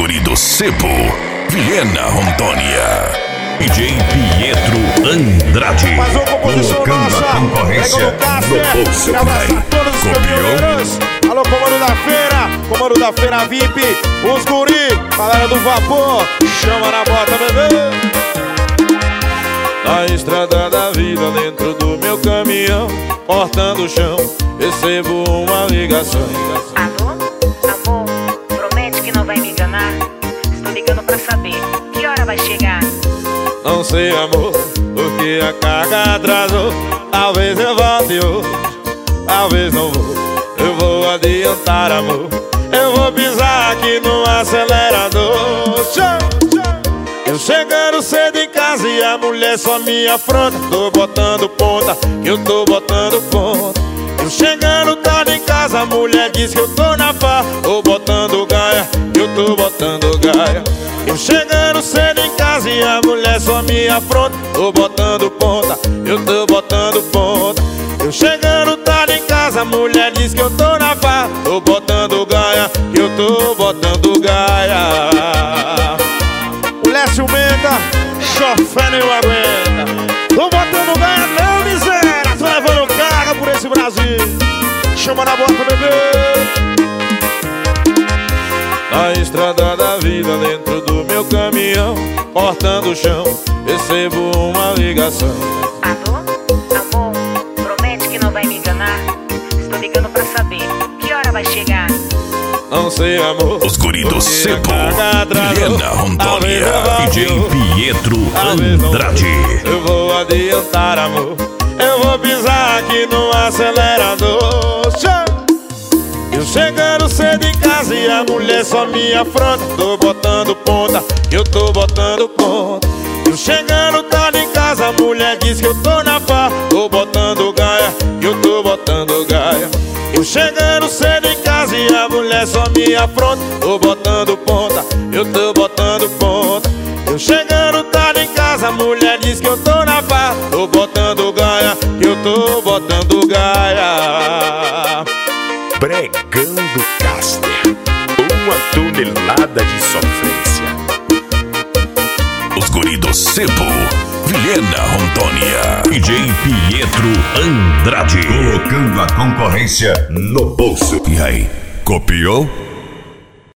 guri do Sebo, Vilhena Rondônia. DJ Pietro Andrade, colocando a concorrência no bolso. Copiou? Alô, comando da feira VIP, os guri, galera do vapor, chama na bota, bebê. Na estrada da vida, dentro do meu caminhão, cortando o chão, recebo uma ligação. Alô? Amor, promete que não vai me enganar. Estou ligando pra saber que hora vai chegar. Não sei, amor, porque a carga atrasou. Talvez eu volte hoje, talvez não vou. Eu vou adiantar, amor, eu vou pisar aqui no acelerador. Eu chegando cedo em casa e a mulher só me afronta. Tô botando ponta, eu tô botando ponta. Eu chegando tarde em casa, a mulher diz que eu tô na farra. Tô botando gaia, eu tô botando gaia. Eu chegando cedo em casa e a mulher só me afronta. Tô botando ponta, eu tô botando ponta. Eu chegando tarde em casa, a mulher diz que eu tô na farra. Tô botando gaia, eu tô botando gaia. Mulher ciumenta, chofé nem aguenta. Tô botando gaia não, miséria. Tô levando carga por esse Brasil. Chama na bota, bebê. Na estrada da vida, dentro do meu caminhão, cortando o chão, recebo uma ligação. Alô? Amor, promete que não vai me enganar. Estou ligando pra saber que hora vai chegar. Não sei, amor, os guri do Sebo, Vilhena Rondônia. DJ Pietro Andrade. Eu vou adiantar, amor, eu vou pisar aqui no acelerador. Eu chegando cedo em casa e a mulher só me afronta. Tô botando ponta, eu tô botando ponta. Eu chegando tarde em casa, a mulher diz que eu tô na farra. Tô botando gaia, eu tô botando gaia. Eu chegando cedo em casa e a mulher só me afronta. Tô botando ponta, eu tô botando ponta. Eu chegando tarde em casa, a mulher diz que eu tô na farra. Tô botando gaia, eu tô botando gaia. Pregando Caster, uma tonelada de sofrência. Os guri do Sebo, Vilhena Rondônia. DJ Pietro Andrade, colocando a concorrência no bolso. E aí, copiou?